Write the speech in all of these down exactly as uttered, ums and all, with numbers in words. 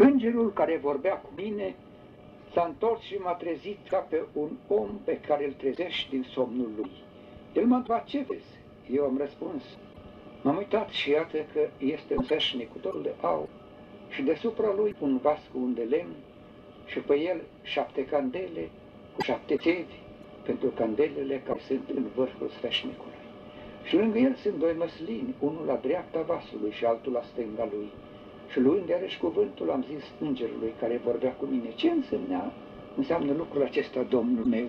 Îngerul care vorbea cu mine s-a întors și m-a trezit ca pe un om pe care îl trezești din somnul lui. El m-a întrebat: ce vezi? Eu am răspuns: m-am uitat și iată că este un veșnic cu totul de aur și deasupra lui un vas cu un de lemn și pe el șapte candele cu șapte țevi pentru candelele care sunt în vârful sfeșnicului. Și lângă el sunt doi măslini, unul la dreapta vasului și altul la stânga lui. Și luând iarăși cuvântul, am zis îngerului care vorbea cu mine: ce însemna, înseamnă lucrul acesta, Domnul meu?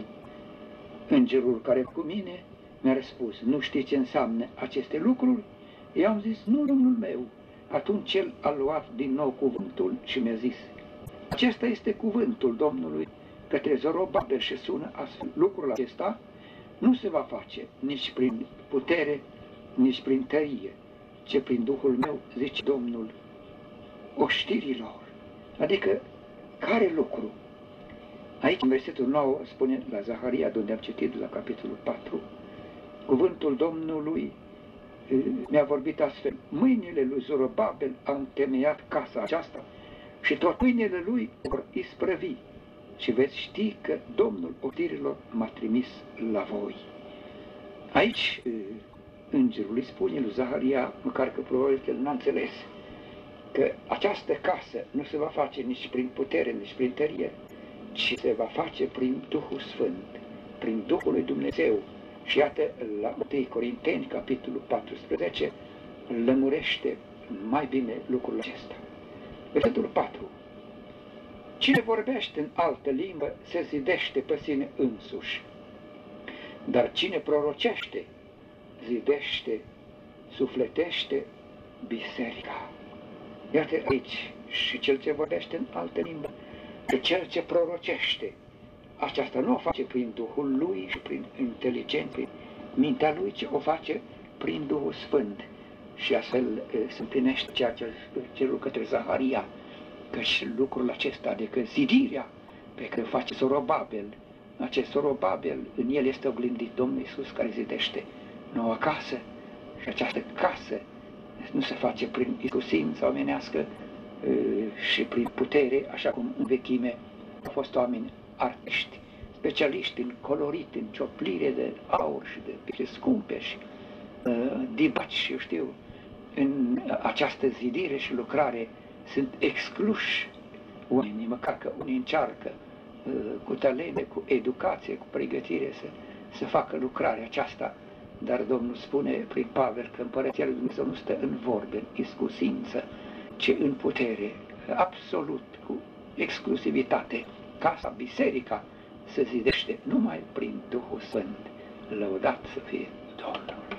Îngerul care cu mine mi-a răspuns: nu știi ce înseamnă aceste lucruri? Eu am zis: nu, Domnul meu. Atunci el a luat din nou cuvântul și mi-a zis: acesta este cuvântul Domnului către Zorobabel și sună astfel: lucrul acesta nu se va face nici prin putere, nici prin tărie, ci prin Duhul meu, zice Domnul oștirilor. Adică, care lucru? Aici, în versetul nouă, spune la Zaharia, de unde am citit la capitolul patru, cuvântul Domnului mi-a vorbit astfel: mâinile lui Zorobabel au întemeiat casa aceasta și tot mâinile lui vor isprăvi și veți ști că Domnul oștirilor m-a trimis la voi. Aici îngerul îi spune lui Zaharia, măcar că probabil că el n-a înțeles, că această casă nu se va face nici prin putere, nici prin tărie, ci se va face prin Duhul Sfânt, prin Duhul lui Dumnezeu. Și iată, la întâi Corinteni, capitolul paisprezece, lămurește mai bine lucrul acesta. Versetul patru. Cine vorbește în altă limbă se zidește pe sine însuși, dar cine prorocește zidește, sufletește biserica. Iată aici, și cel ce vorbește în altă limbă și cel ce prorocește, aceasta nu o face prin Duhul lui și prin inteligență, prin mintea lui, ci o face prin Duhul Sfânt. Și astfel se împlinește ceea ce cerul către Zaharia, căci lucrul acesta, adică zidirea pe care o face Zorobabel, acest Zorobabel, în el este oglindit Domnul Iisus care zidește noua casă. Și această casă nu se face prin iscusință omenească și prin putere, așa cum în vechime au fost oameni artiști, specialiști în colorit, în cioplire de aur și de pietre scumpe și uh, dibaci și eu știu, în această zidire și lucrare sunt excluși oamenii, măcar că unii încearcă uh, cu talente, cu educație, cu pregătire să, să facă lucrarea aceasta, dar Domnul spune prin Pavel că Împărăția lui Dumnezeu nu stă în vorbe, în iscusință, ci în putere, absolut, cu exclusivitate. Casa, biserica, se zidește numai prin Duhul Sfânt. Lăudat să fie Domnul!